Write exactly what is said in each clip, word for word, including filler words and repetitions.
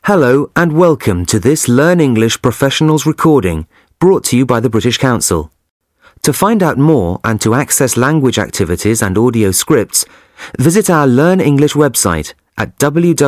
Hello and welcome to this Learn English Professionals recording brought to you by the British Council. To find out more and to access language activities and audio scripts, visit our Learn English website at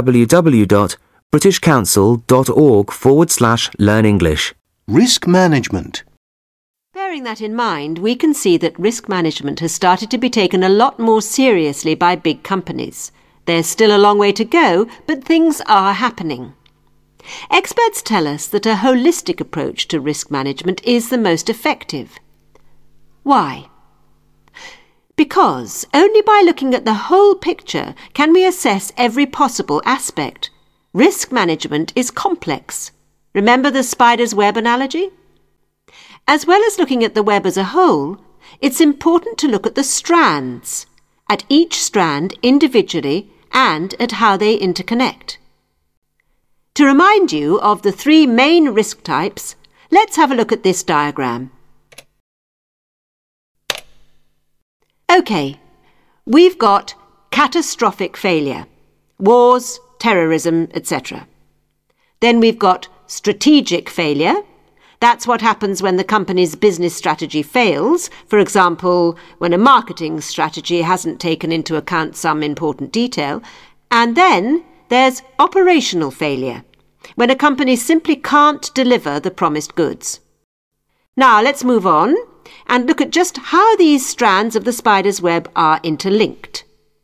www.britishcouncil.org forward slash learn English. Risk management. Bearing that in mind, we can see that risk management has started to be taken a lot more seriously by big companies. There's still a long way to go, but things are happening. Experts tell us that a holistic approach to risk management is the most effective. Why? Because only by looking at the whole picture can we assess every possible aspect. Risk management is complex. Remember the spider's web analogy? As well as looking at the web as a whole, it's important to look at the strands, at each strand individually and at how they interconnect. To remind you of the three main risk types, let's have a look at this diagram. OK, we've got catastrophic failure, wars, terrorism, et cetera. Then we've got strategic failure. That's what happens when the company's business strategy fails, for example, when a marketing strategy hasn't taken into account some important detail. And then there's operational failure, when a company simply can't deliver the promised goods. Now let's move on and look at just how these strands of the spider's web are interlinked.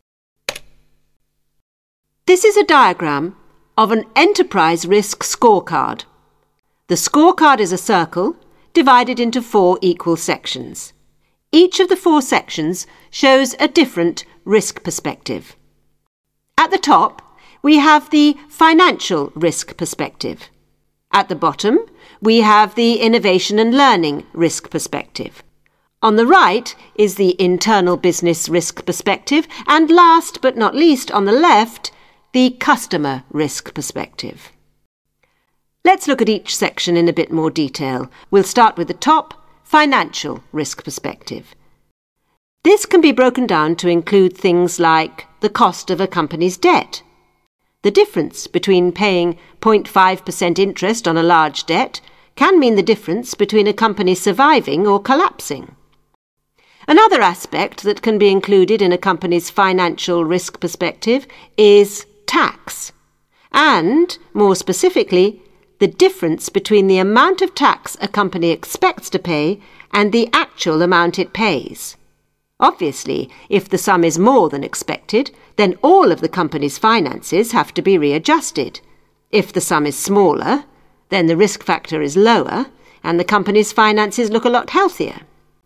This is a diagram of an enterprise risk scorecard. The scorecard is a circle divided into four equal sections. Each of the four sections shows a different risk perspective. At the top, we have the financial risk perspective. At the bottom, we have the innovation and learning risk perspective. On the right is the internal business risk perspective, and last but not least, on the left, the customer risk perspective. Let's look at each section in a bit more detail. We'll start with the top, financial risk perspective. This can be broken down to include things like the cost of a company's debt. The difference between paying zero point five percent interest on a large debt can mean the difference between a company surviving or collapsing. Another aspect that can be included in a company's financial risk perspective is tax, and, more specifically, the difference between the amount of tax a company expects to pay and the actual amount it pays. Obviously, if the sum is more than expected, then all of the company's finances have to be readjusted. If the sum is smaller, then the risk factor is lower and the company's finances look a lot healthier.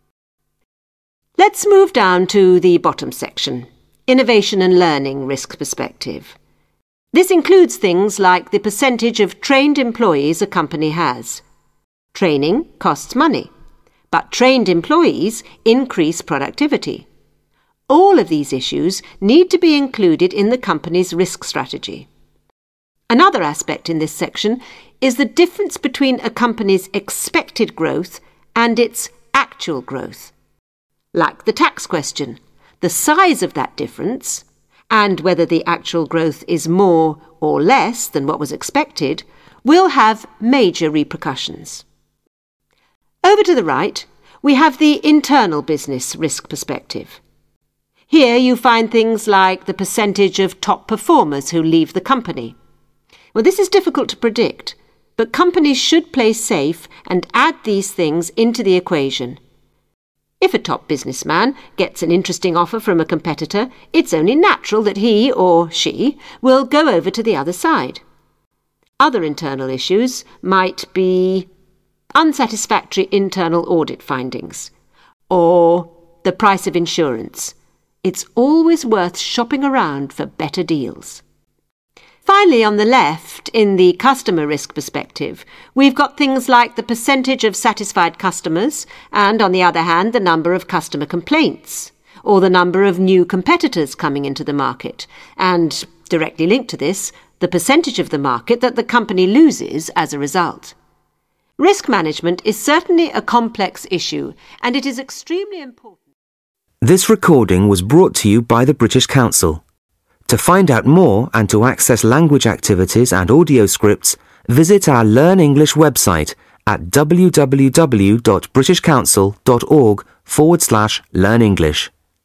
Let's move down to the bottom section, innovation and learning risk perspective. This includes things like the percentage of trained employees a company has. Training costs money, but trained employees increase productivity. All of these issues need to be included in the company's risk strategy. Another aspect in this section is the difference between a company's expected growth and its actual growth. Like the tax question, the size of that difference, and whether the actual growth is more or less than what was expected, will have major repercussions. Over to the right, we have the internal business risk perspective. Here you find things like the percentage of top performers who leave the company. Well, this is difficult to predict, but companies should play safe and add these things into the equation. If a top businessman gets an interesting offer from a competitor, it's only natural that he or she will go over to the other side. Other internal issues might be unsatisfactory internal audit findings, or the price of insurance. It's always worth shopping around for better deals. Finally, on the left, in the customer risk perspective, we've got things like the percentage of satisfied customers and, on the other hand, the number of customer complaints, or the number of new competitors coming into the market, and, directly linked to this, the percentage of the market that the company loses as a result. Risk management is certainly a complex issue, and it is extremely important. This recording was brought to you by the British Council. To find out more and to access language activities and audio scripts, visit our Learn English website at w w w dot british council dot org forward slash learn English.